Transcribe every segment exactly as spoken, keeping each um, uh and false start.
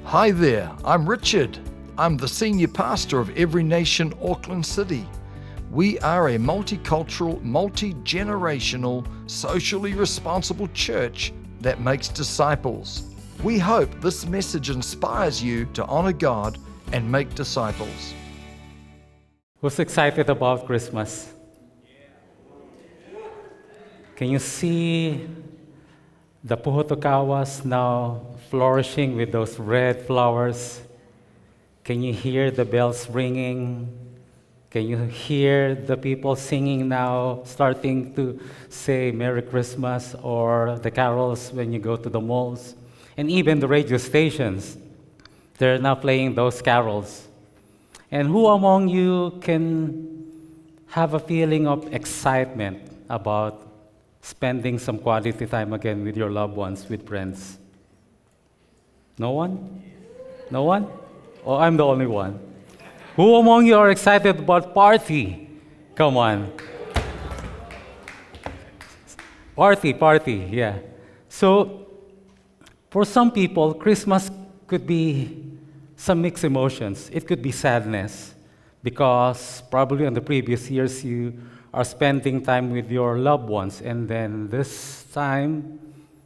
Hi there, I'm Richard. I'm the senior pastor of Every Nation Auckland City. We are a multicultural, multi-generational, socially responsible church that makes disciples. We hope this message inspires you to honor God and make disciples. Who's excited about Christmas? Can you see the Puhotokawas now flourishing with those red flowers? Can you hear the bells ringing? Can you hear the people singing now, starting to say Merry Christmas, or the carols when you go to the malls? And even the radio stations, they're now playing those carols. And who among you can have a feeling of excitement about spending some quality time again with your loved ones, with friends? No one? No one? Oh, I'm the only one. Who among you are excited about party? Come on. Party, party, yeah. So, for some people, Christmas could be some mixed emotions. It could be sadness, because probably in the previous years you are spending time with your loved ones, and then this time,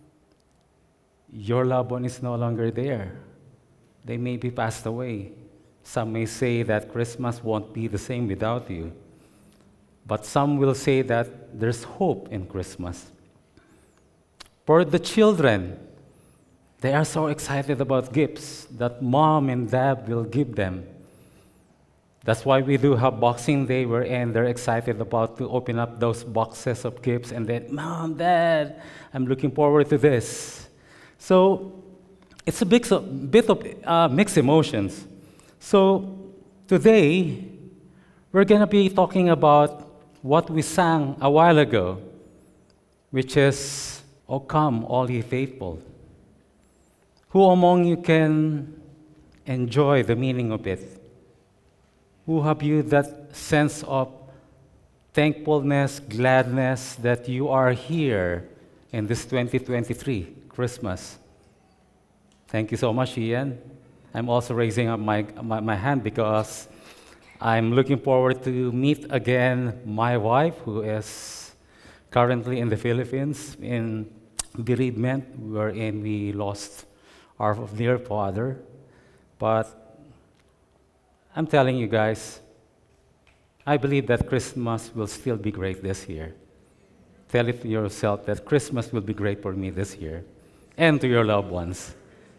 your loved one is no longer there. They may be passed away. Some may say that Christmas won't be the same without you. But some will say that there's hope in Christmas. For the children, they are so excited about gifts that mom and dad will give them. That's why we do have Boxing Day, wherein they're excited about to open up those boxes of gifts, and then, Mom, Dad, I'm looking forward to this. So it's a bit of, bit of uh, mixed emotions. So today, we're going to be talking about what we sang a while ago, which is, O come, all ye faithful. Who among you can enjoy the meaning of it? Who have you that sense of thankfulness, gladness that you are here in this twenty twenty-three Christmas? Thank you so much, Ian. I'm also raising up my, my, my hand because I'm looking forward to meet again my wife, who is currently in the Philippines in bereavement, wherein we lost our dear father. But I'm telling you guys, I believe that Christmas will still be great this year. Tell it to yourself that Christmas will be great for me this year, and to your loved ones.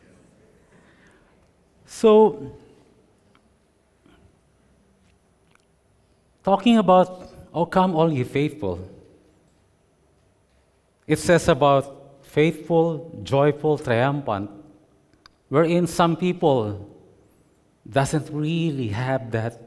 So, talking about, O come all ye faithful, it says about faithful, joyful, triumphant, wherein some people doesn't really have that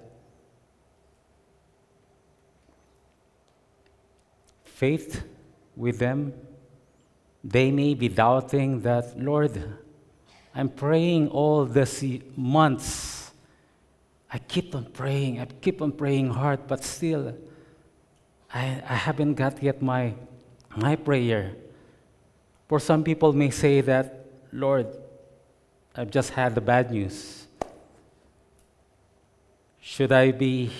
faith with them. They may be doubting that, Lord, I'm praying all these months. I keep on praying, I keep on praying hard, but still, I, I haven't got yet my, my prayer. For some people may say that, Lord, I've just had the bad news. Should I be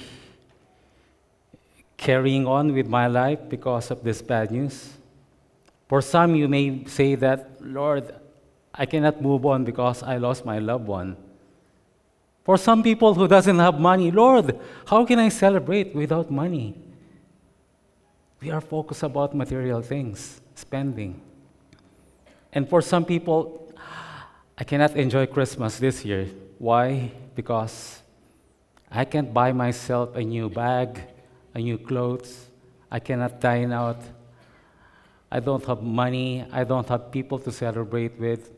carrying on with my life because of this bad news? For some, you may say that, Lord, I cannot move on because I lost my loved one. For some people who doesn't have money, Lord, how can I celebrate without money? We are focused about material things, spending. And for some people, I cannot enjoy Christmas this year. Why? Because I can't buy myself a new bag, a new clothes. I cannot dine out. I don't have money. I don't have people to celebrate with.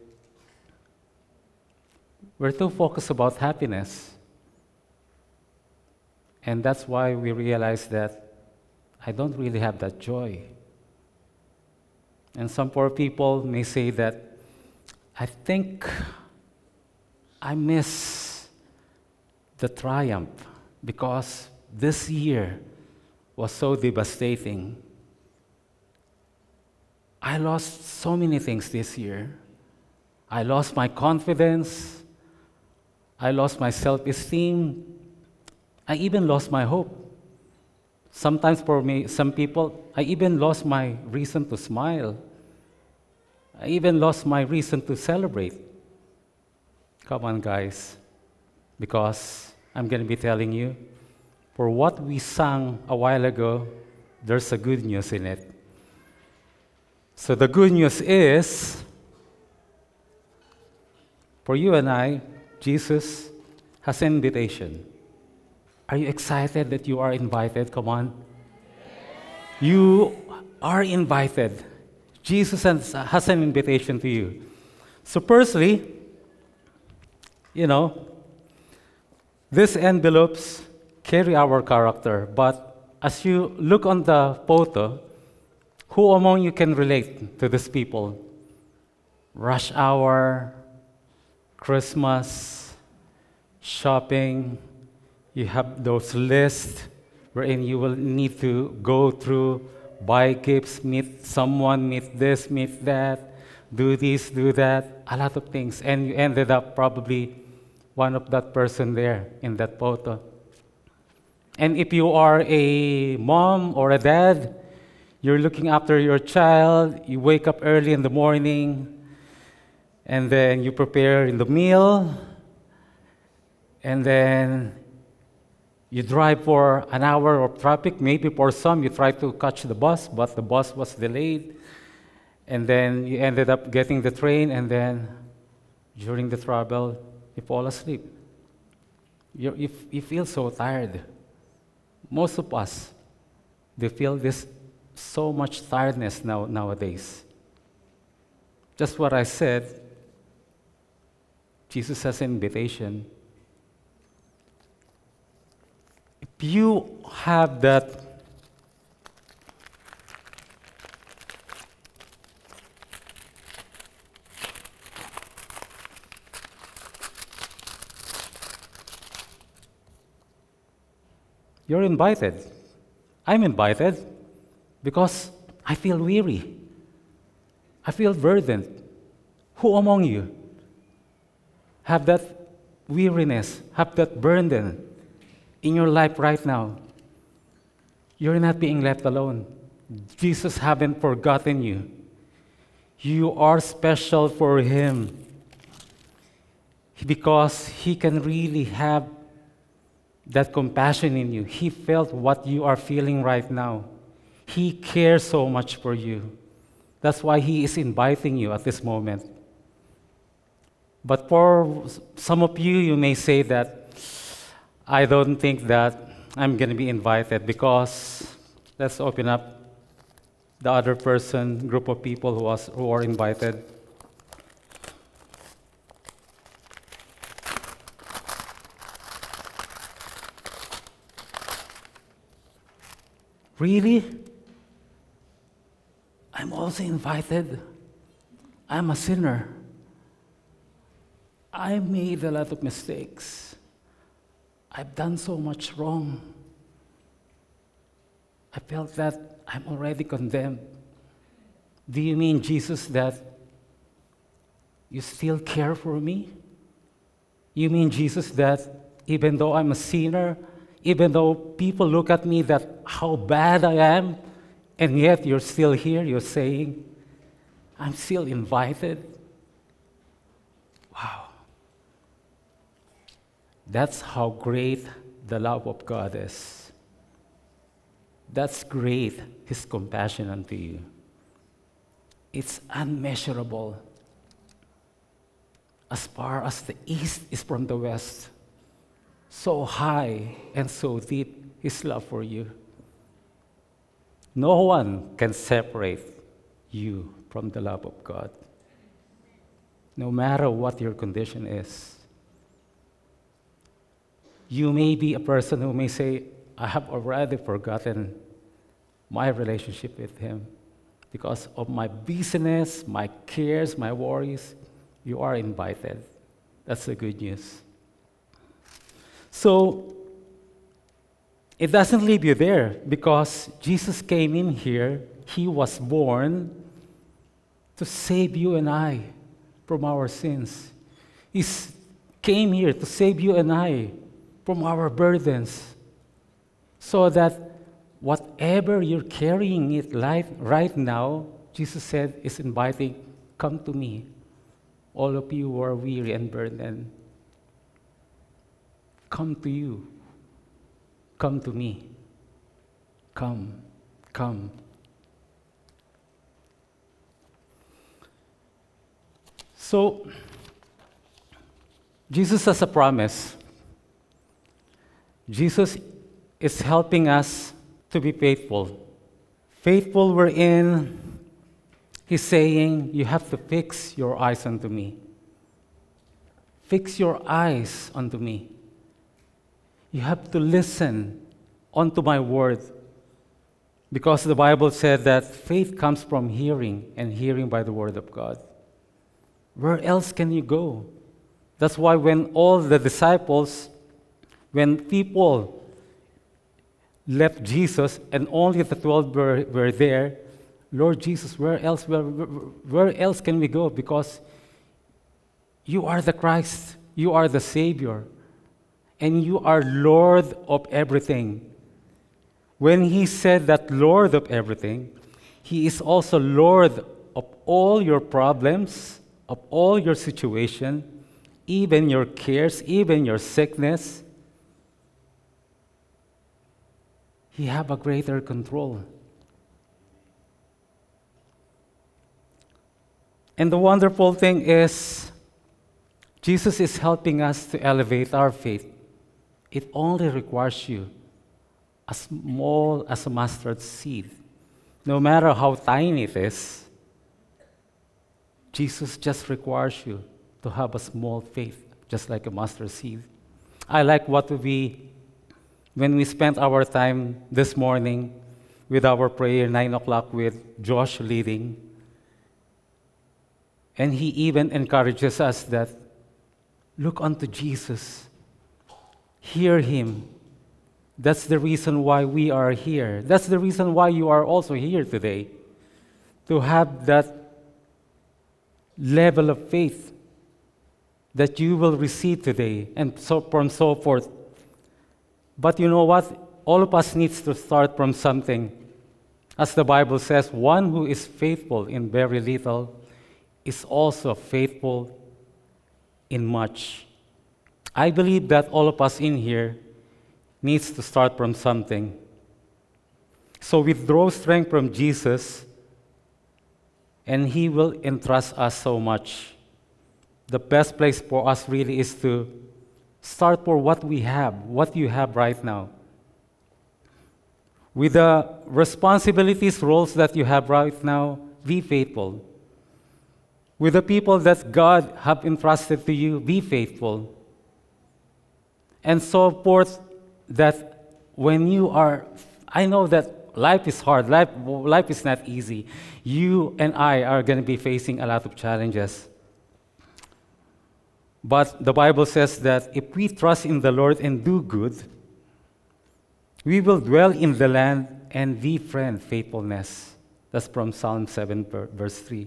We're too focused about happiness. And that's why we realize that I don't really have that joy. And some poor people may say that, I think I miss the triumph because this year was so devastating. I lost so many things this year. I lost my confidence. I lost my self-esteem. I even lost my hope. Sometimes for me, some people, I even lost my reason to smile. I even lost my reason to celebrate. Come on, guys, because I'm going to be telling you, for what we sang a while ago, there's a good news in it. So the good news is, for you and I, Jesus has an invitation. Are you excited that you are invited? Come on. You are invited. Jesus has, has an invitation to you. So firstly, you know, these envelopes carry our character, but as you look on the photo, who among you can relate to these people? Rush hour, Christmas, shopping, you have those lists wherein you will need to go through, buy gifts, meet someone, meet this, meet that, do this, do that, a lot of things. And you ended up probably one of that person there in that photo. And if you are a mom or a dad, you're looking after your child, you wake up early in the morning, and then you prepare in the meal, and then you drive for an hour of traffic. Maybe for some, you try to catch the bus, but the bus was delayed. And then you ended up getting the train, and then during the travel, you fall asleep. You, you, you feel so tired. Most of us, they feel this so much tiredness now, nowadays. Just what I said, Jesus has an invitation. If you have that you're invited. I'm invited because I feel weary. I feel burdened. Who among you have that weariness, have that burden in your life right now? You're not being left alone. Jesus haven't forgotten you. You are special for Him because He can really have that compassion in you. He felt what you are feeling right now. He cares so much for you. That's why He is inviting you at this moment. But for some of you, you may say that, I don't think that I'm going to be invited because, let's open up the other person, group of people who, was, who are invited. Really? I'm also invited. I'm a sinner. I made a lot of mistakes. I've done so much wrong. I felt that I'm already condemned. Do you mean, Jesus, that you still care for me? You mean, Jesus, that even though I'm a sinner, even though people look at me that how bad I am, and yet you're still here, you're saying, I'm still invited? Wow. That's how great the love of God is. That's great, His compassion unto you. It's unmeasurable. As far as the east is from the west, so high and so deep His love for you. No one can separate you from the love of God, no matter what your condition is. You may be a person who may say, I have already forgotten my relationship with Him because of my busyness, my cares, my worries. You are invited. That's the good news. So, it doesn't leave you there because Jesus came in here. He was born to save you and I from our sins. He's came here to save you and I from our burdens, so that whatever you're carrying it life right now, Jesus said, is inviting, come to me, all of you who are weary and burdened. Come to you. Come to me. Come, come. So, Jesus has a promise. Jesus is helping us to be faithful. Faithful wherein He's saying, you have to fix your eyes unto me. Fix your eyes unto me. You have to listen unto my word. Because the Bible said that faith comes from hearing, and hearing by the word of God. Where else can you go? That's why when all the disciples, when people left Jesus and only the twelve were, were there, Lord Jesus, where else, where, where else can we go? Because you are the Christ, you are the Savior, and you are Lord of everything. When He said that Lord of everything, He is also Lord of all your problems, of all your situation, even your cares, even your sickness. He have a greater control. And the wonderful thing is, Jesus is helping us to elevate our faith. It only requires you as small as a mustard seed. No matter how tiny it is, Jesus just requires you to have a small faith, just like a mustard seed. I like what we, when we spent our time this morning with our prayer, nine o'clock with Josh leading, and he even encourages us that, look unto Jesus, hear Him. That's the reason why we are here. That's the reason why you are also here today, to have that level of faith that you will receive today, and so from so forth. But you know what? All of us needs to start from something. As the Bible says, one who is faithful in very little is also faithful in much. I believe that all of us in here needs to start from something. So we draw strength from Jesus, and He will entrust us so much. The best place for us really is to start for what we have, what you have right now. With the responsibilities, roles that you have right now, be faithful. With the people that God have entrusted to you, be faithful. And so forth, that when you are, I know that life is hard, life, life is not easy. You and I are going to be facing a lot of challenges. But the Bible says that if we trust in the Lord and do good, we will dwell in the land and befriend faithfulness. That's from Psalm seven, verse three.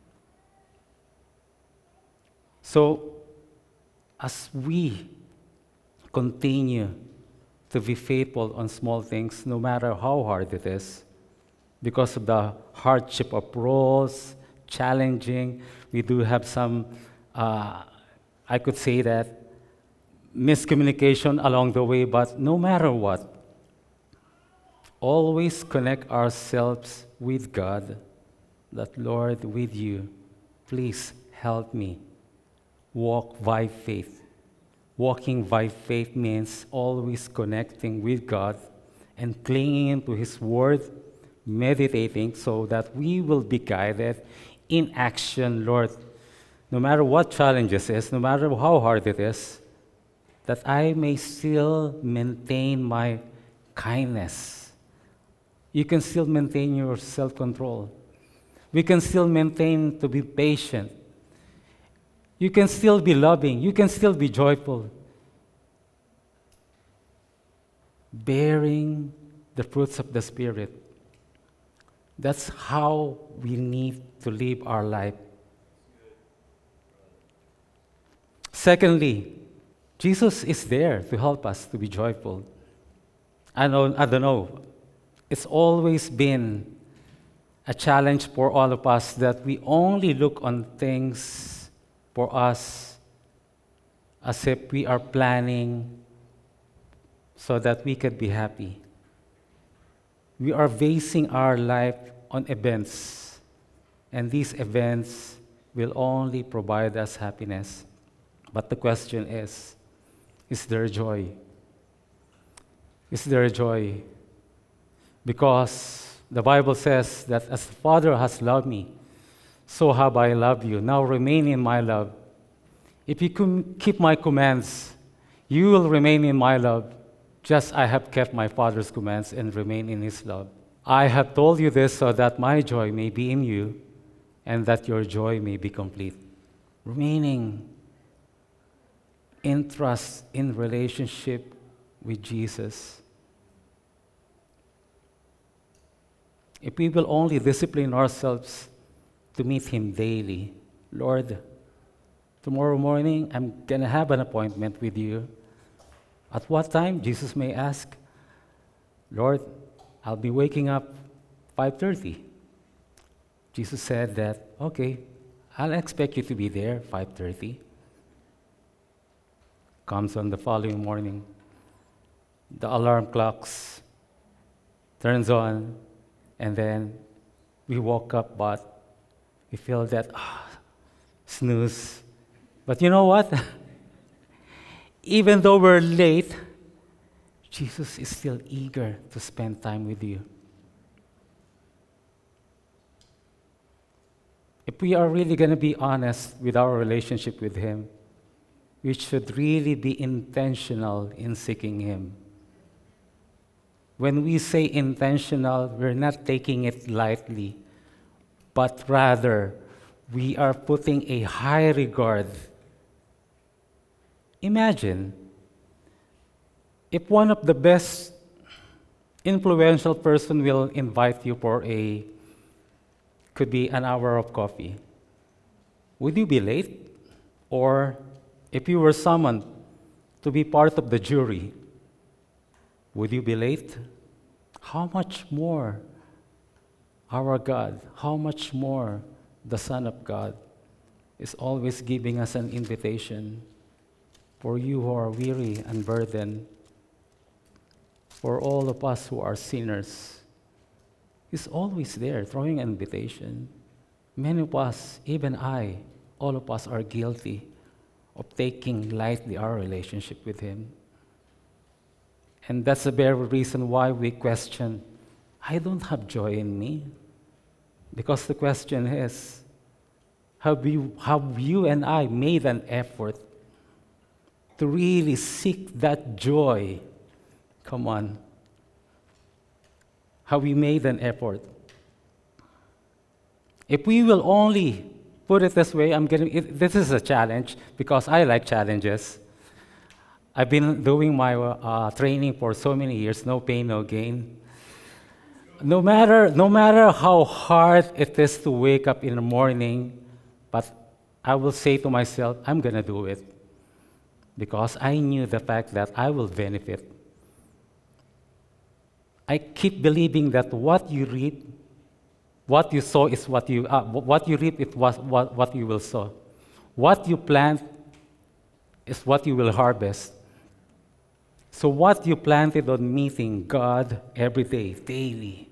So, as we continue to be faithful on small things, no matter how hard it is, because of the hardship of roles, challenging, we do have some, uh, I could say that, miscommunication along the way, but no matter what, always connect ourselves with God, that Lord, with you, please help me walk by faith. Walking by faith means always connecting with God and clinging to His Word, meditating so that we will be guided in action, Lord. No matter what challenges is, no matter how hard it is, that I may still maintain my kindness. You can still maintain your self-control. We can still maintain to be patient. You can still be loving. You can still be joyful. Bearing the fruits of the Spirit. That's how we need to live our life. Secondly, Jesus is there to help us to be joyful. I know, I don't know. It's always been a challenge for all of us that we only look on things for us as if we are planning so that we could be happy. We are basing our life on events, and these events will only provide us happiness. But the question is, is there joy? Is there joy? Because the Bible says that as the Father has loved me, so have I loved you. Now remain in my love. If you com- keep my commands, you will remain in my love, just I have kept my Father's commands and remain in his love. I have told you this so that my joy may be in you and that your joy may be complete. Remaining in trust, in relationship with Jesus. If we will only discipline ourselves to meet him daily, Lord, tomorrow morning I'm going to have an appointment with you. At what time? Jesus may ask. Lord, I'll be waking up five thirty. Jesus said that, okay, I'll expect you to be there five thirty. Comes on the following morning. The alarm clocks turns on, and then we woke up, but we feel that, ah, snooze. But you know what? Even though we're late, Jesus is still eager to spend time with you. If we are really going to be honest with our relationship with him, we should really be intentional in seeking him. When we say intentional, we're not taking it lightly, but rather we are putting a high regard. Imagine if one of the best influential person will invite you for a, could be an hour of coffee. Would you be late? Or if you were summoned to be part of the jury, would you be late? How much more our God, how much more the Son of God is always giving us an invitation for you who are weary and burdened, for all of us who are sinners. He's always there, throwing an invitation. Many of us, even I, all of us are guilty of taking lightly our relationship with him. And that's the very reason why we question, I don't have joy in me. Because the question is, have you, have you and I made an effort to really seek that joy? Come on. Have we made an effort? If we will only put it this way, I'm getting it, this is a challenge because I like challenges. I've been doing my uh, training for so many years, no pain, no gain. No matter, no matter how hard it is to wake up in the morning, but I will say to myself, I'm going to do it because I knew the fact that I will benefit. I keep believing that what you reap, what you sow is what you, uh, what you reap is what, what, what you will sow. What you plant is what you will harvest. So what you planted on meeting God every day, daily,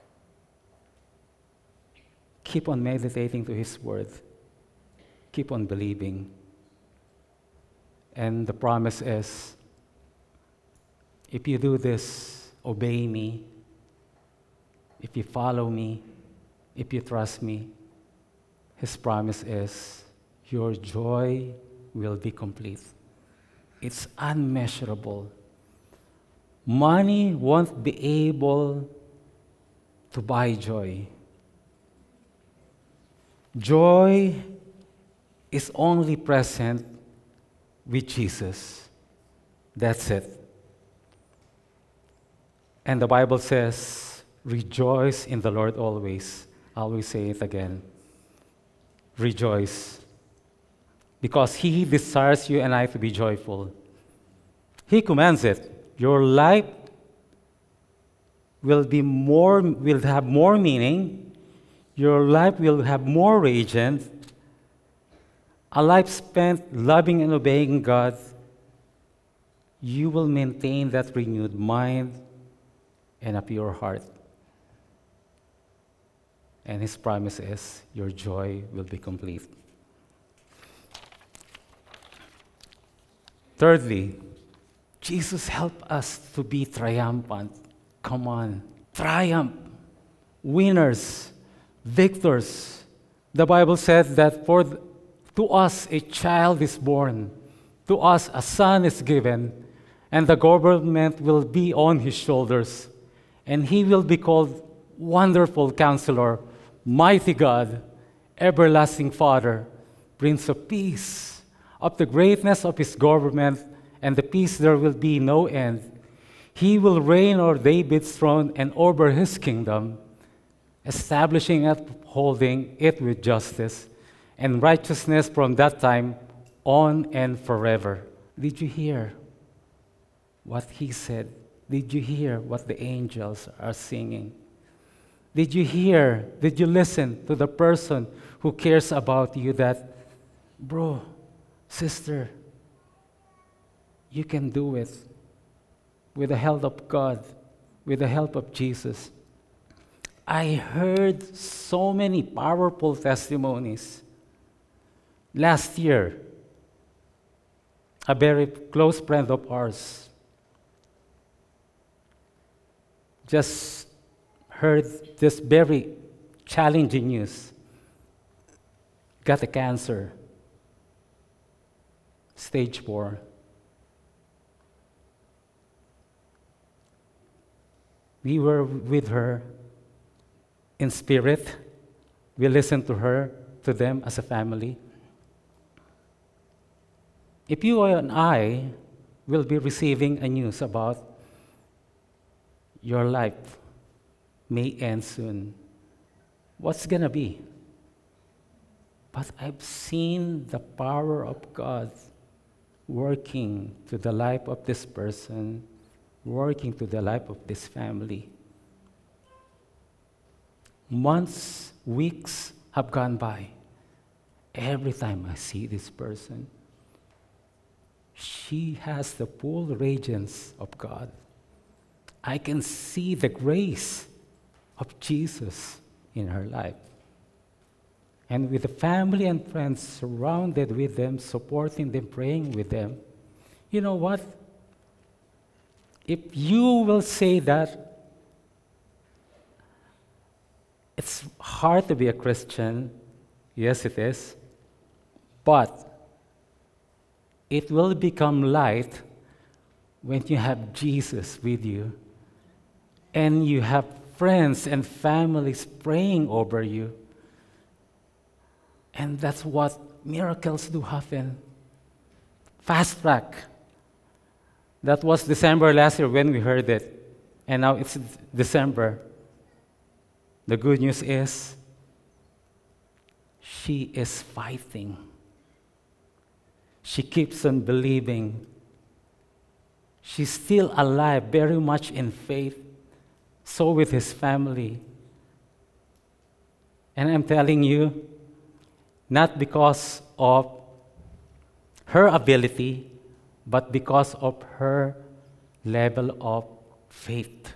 keep on meditating to his word. Keep on believing. And the promise is, if you do this, obey me. If you follow me, if you trust me, his promise is, your joy will be complete. It's unmeasurable. Money won't be able to buy joy. Joy is only present with Jesus. That's it. And the Bible says, rejoice in the Lord always. I will say it again. Rejoice. Because he desires you and I to be joyful. He commands it. Your life will be more, will have more meaning. Your life will have more radiance. A life spent loving and obeying God. You will maintain that renewed mind and a pure heart. And His promise is your joy will be complete. Thirdly, Jesus helped us to be triumphant. Come on, triumph, winners, victors. The Bible says that for th- to us a child is born, to us a son is given, and the government will be on His shoulders, and He will be called Wonderful Counselor, Mighty God, Everlasting Father, Prince of Peace. Of the greatness of His government and the peace there will be no end. He will reign over David's throne and over His kingdom, establishing and upholding it with justice and righteousness from that time on and forever. Did you hear what He said? Did you hear what the angels are singing? Did you hear, did you listen to the person who cares about you that, bro, sister, you can do it with the help of God, with the help of Jesus. I heard so many powerful testimonies. Last year, a very close friend of ours just heard this very challenging news. Got a cancer, stage four. We were with her in spirit. We listened to her, to them as a family. If you and I will be receiving a news about your life may end soon, what's gonna be? But I've seen the power of God working to the life of this person, working to the life of this family. Months, weeks have gone by. Every time I see this person, she has the full radiance of God. I can see the grace of Jesus in her life. And with the family and friends surrounded with them, supporting them, praying with them, you know what? If you will say that it's hard to be a Christian, yes, it is, but it will become light when you have Jesus with you and you have friends and families praying over you. And that's what miracles do happen. Fast track. That was December last year when we heard it. And now it's December. The good news is she is fighting. She keeps on believing. She's still alive, very much in faith. So with his family. And I'm telling you, not because of her ability, but because of her level of faith.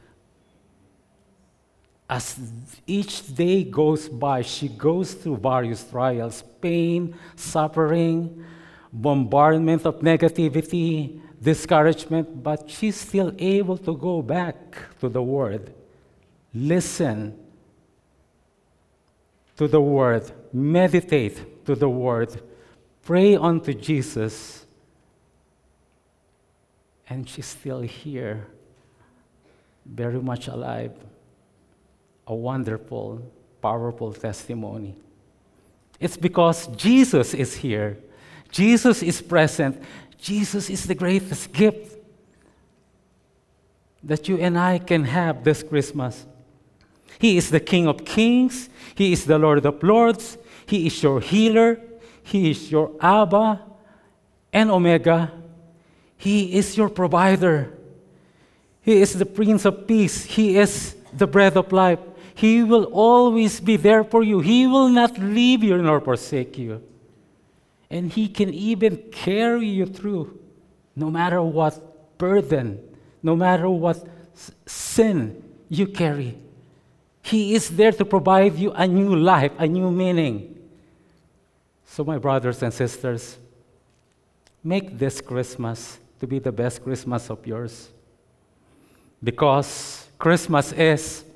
As each day goes by, she goes through various trials, pain, suffering, bombardment of negativity, discouragement, but she's still able to go back to the Word, listen to the Word, meditate to the Word, pray unto Jesus, and she's still here, very much alive. A wonderful, powerful testimony. It's because Jesus is here. Jesus is present. Jesus is the greatest gift that you and I can have this Christmas. He is the King of Kings. He is the Lord of Lords. He is your healer. He is your Abba and Omega. He is your provider. He is the Prince of Peace. He is the bread of life. He will always be there for you. He will not leave you nor forsake you. And He can even carry you through no matter what burden, no matter what s- sin you carry. He is there to provide you a new life, a new meaning. So, my brothers and sisters, make this Christmas to be the best Christmas of yours. Because Christmas is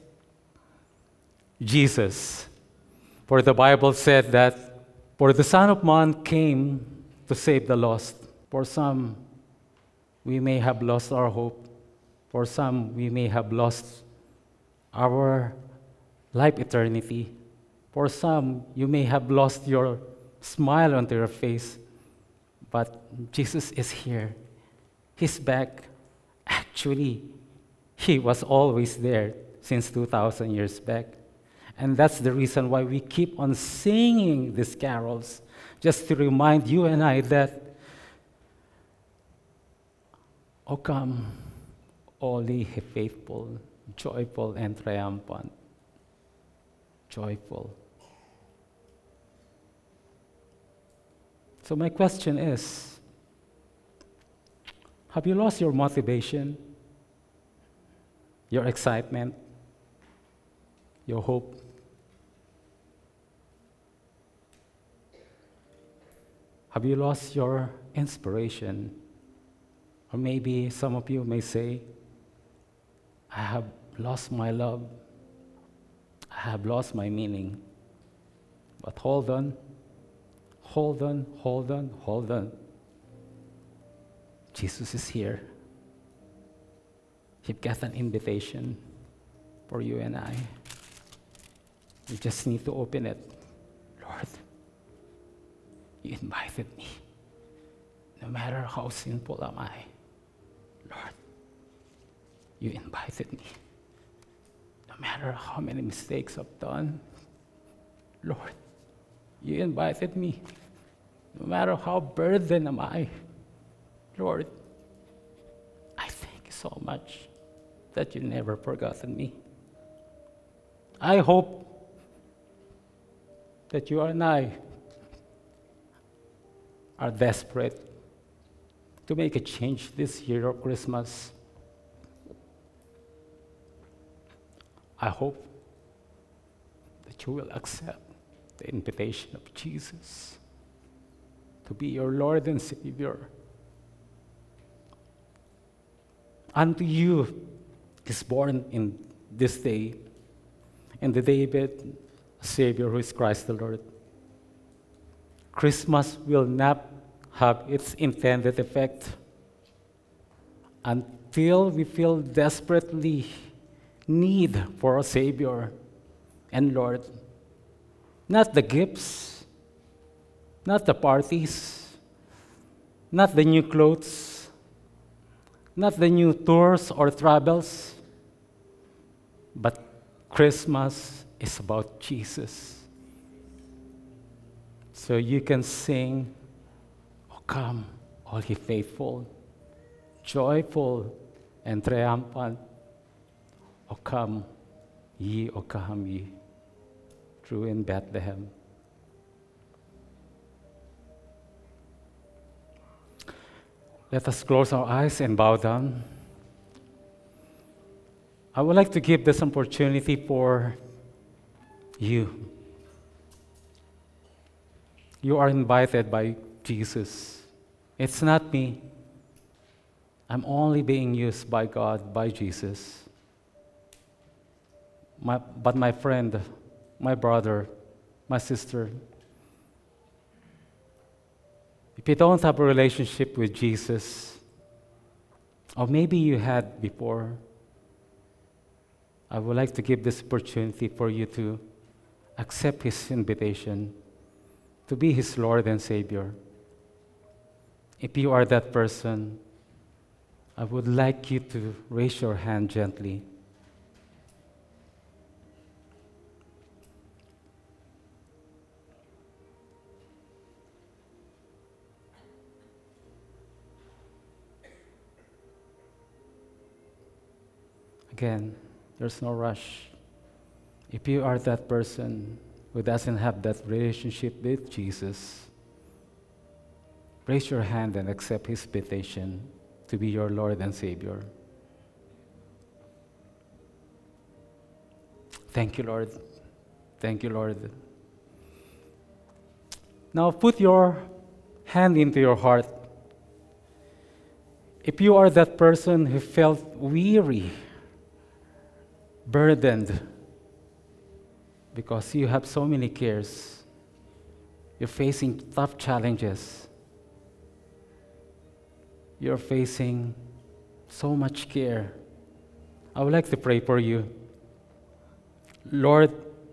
Jesus. For the Bible said that, for the Son of Man came to save the lost. For some, we may have lost our hope. For some, we may have lost our life eternity. For some, you may have lost your smile onto your face. But Jesus is here. He's back. Actually, He was always there since two thousand years back. And that's the reason why we keep on singing these carols, just to remind you and I that, O come, all ye faithful, joyful and triumphant. Joyful. So my question is, have you lost your motivation, your excitement, your hope? Have you lost your inspiration? Or maybe some of you may say, I have lost my love. I have lost my meaning. But hold on, hold on, hold on, hold on. Jesus is here. You've got an invitation for you and I. You just need to open it. Lord, you invited me. No matter how sinful am I, Lord, you invited me. No matter how many mistakes I've done, Lord, you invited me. No matter how burdened am I, Lord, I thank you so much that you never forgotten me. I hope that you and I are desperate to make a change this year of Christmas. I hope that you will accept the invitation of Jesus to be your Lord and Savior. Unto you is born in this day, in the David, a Savior who is Christ the Lord. Christmas will not have its intended effect until we feel desperately need for a Savior and Lord. Not the gifts, not the parties, not the new clothes, not the new tours or travels, but Christmas is about Jesus. So you can sing, "O come, all ye faithful, joyful and triumphant. O come, ye, O come ye, true in Bethlehem." Let us close our eyes and bow down. I would like to give this opportunity for you. You are invited by Jesus. It's not me. I'm only being used by God, by Jesus. My, but my friend, my brother, my sister, if you don't have a relationship with Jesus, or maybe you had before, I would like to give this opportunity for you to accept His invitation to be His Lord and Savior. If you are that person, I would like you to raise your hand gently. Again, there's no rush. If you are that person who doesn't have that relationship with Jesus, raise your hand and accept His invitation to be your Lord and Savior. Thank you, Lord. Thank you, Lord. Now put your hand into your heart. If you are that person who felt weary, burdened, because you have so many cares, you're facing tough challenges, you're facing so much care, I would like to pray for you. Lord,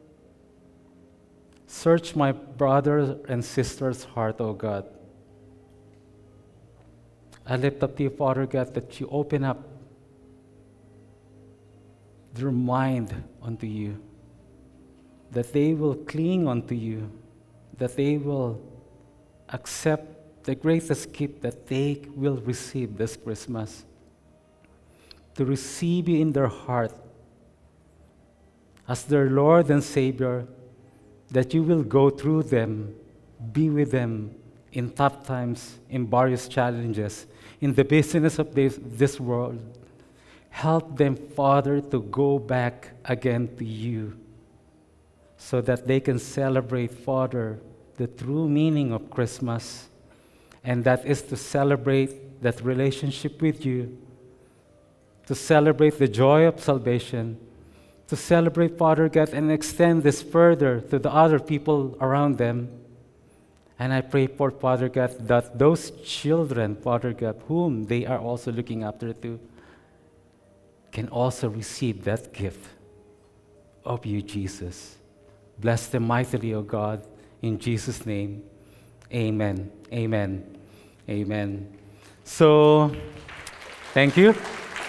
search my brother and sister's heart, O God. I lift up to you, Father God, that you open up their mind unto you, that they will cling unto you, that they will accept the greatest gift that they will receive this Christmas, to receive you in their heart as their Lord and Savior, that you will go through them, be with them in tough times, in various challenges, in the business of this, this world. Help them, Father, to go back again to you so that they can celebrate, Father, the true meaning of Christmas, and that is to celebrate that relationship with you, to celebrate the joy of salvation, to celebrate, Father God, and extend this further to the other people around them. And I pray for, Father God, that those children, Father God, whom they are also looking after to, can also receive that gift of you, Jesus. Bless them mightily, O God, in Jesus' name. Amen. Amen. Amen. So, thank you.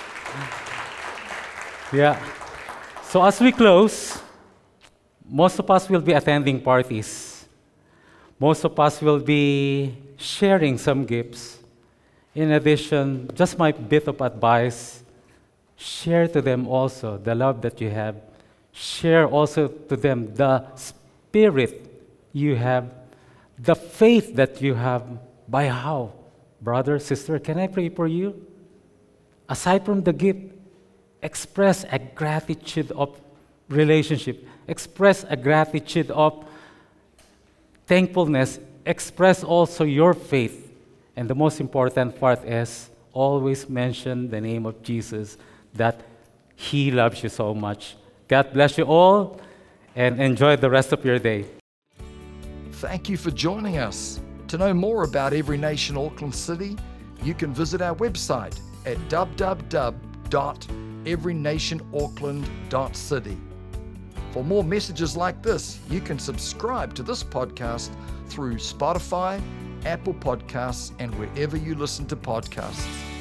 Yeah. So as we close, most of us will be attending parties. Most of us will be sharing some gifts. In addition, just my bit of advice, share to them also the love that you have. Share also to them the spirit you have, the faith that you have. By how? Brother, sister, can I pray for you? Aside from the gift, express a gratitude of relationship. Express a gratitude of thankfulness. Express also your faith. And the most important part is always mention the name of Jesus, that He loves you so much. God bless you all, and enjoy the rest of your day. Thank you for joining us. To know more about Every Nation Auckland City, you can visit our website at w w w dot every nation auckland dot city. For more messages like this, you can subscribe to this podcast through Spotify, Apple Podcasts, and wherever you listen to podcasts.